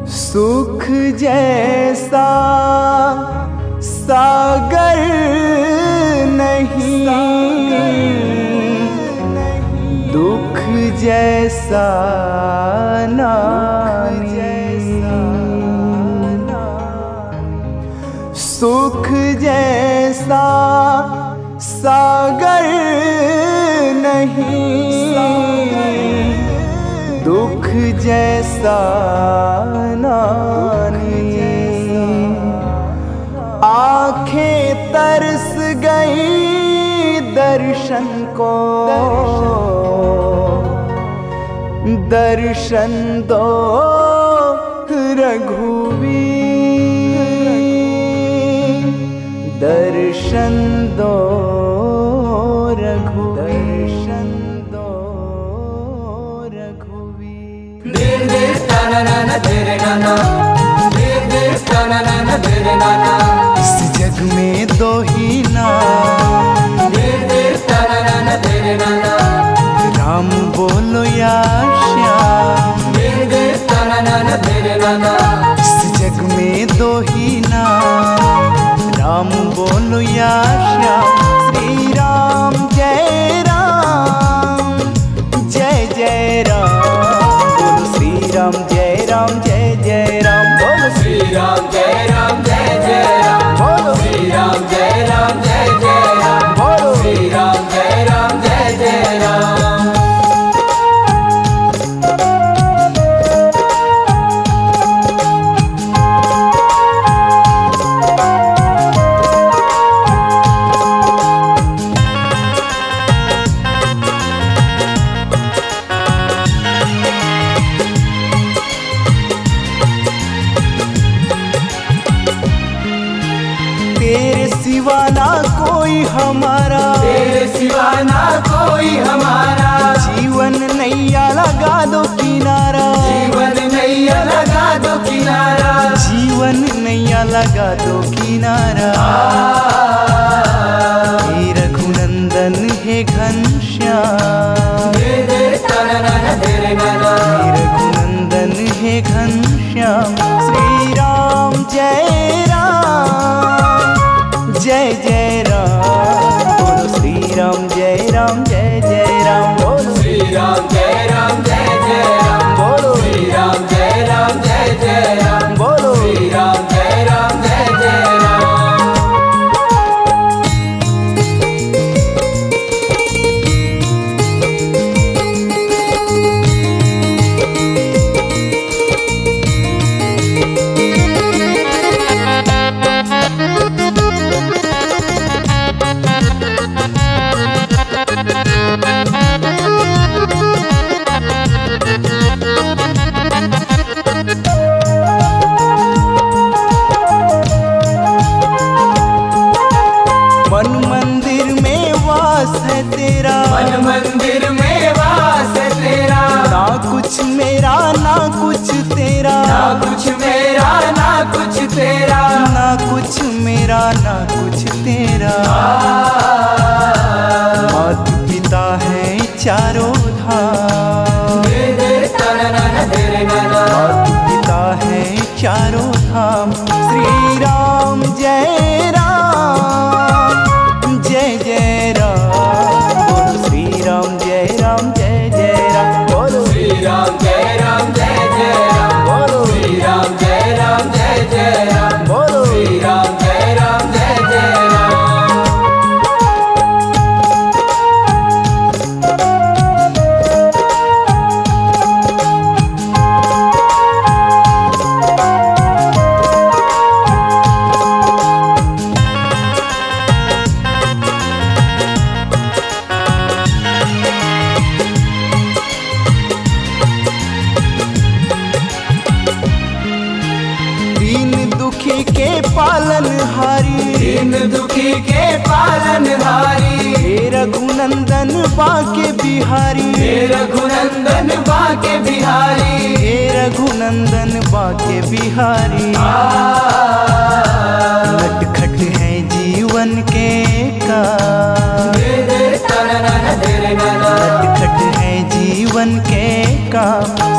सुख जैसा सागर नहीं, दुख जैसा नानी। सुख जैसा सागर नहीं, दुख जैसा नानी। आँखें तरस गई दर्शन को, दर्शन दो रघुवीर, दर्शन दो दर्शन दो रघुवीर। इस जग में दो ही नाम, राम बोलो या श्याम। इस जग में दो ही नाम, राम बोलो या श्याम। श्री राम जय राम, जय जय राम। बोलो श्री राम जय राम, जय जय राम। बोलो श्री राम जय राम, जय जय राम। बोलो श्री राम जय राम, जय जय राम। बोलो श्री राम जय राम, जय जय राम। तेरे सिवा ना कोई हमारा, तेरे सिवा ना कोई हमारा। जीवन नैया लगा दो किनारा, जीवन नैया लगा दो किनारा। जीवन नैया लगा दो किनारा। हे रघुनंदन हे घनश्याम, हे रघुनंदन हे घनश्याम। श्री राम जय राम, जय जय राम। बोलो श्री राम जय राम, जय जय राम। बोलो श्री राम जय राम, जय जय राम। बोलो श्री राम जय राम, जय जय राम। बोलो श्री राम जय राम, जय जय राम। मन मंदिर में वास है तेरा, मन मंदिर में वास है तेरा। ना कुछ मेरा ना कुछ तेरा, ना कुछ मेरा ना कुछ तेरा। ना कुछ मेरा ना कुछ तेरा। माता पिता है चारों धाम, माता पिता है चारों धाम। श्री राम जय राम, जय जय राम। बोलो श्री राम जय राम, जय जय राम। बोलो श्री राम जय राम, जय जय राम। बोलो श्री राम जय राम, जय जय राम। बोलो श्री राम जय राम, जय जय राम। दुखी के पालनहारी, दीन दुखी के पालनहारी। हे रघुनंदन बाके बिहारी, हे रघुनंदन बाके बिहारी। हे रघुनंदन बाके बिहारी। नटखट है जीवन के काम, नटखट है जीवन के काम।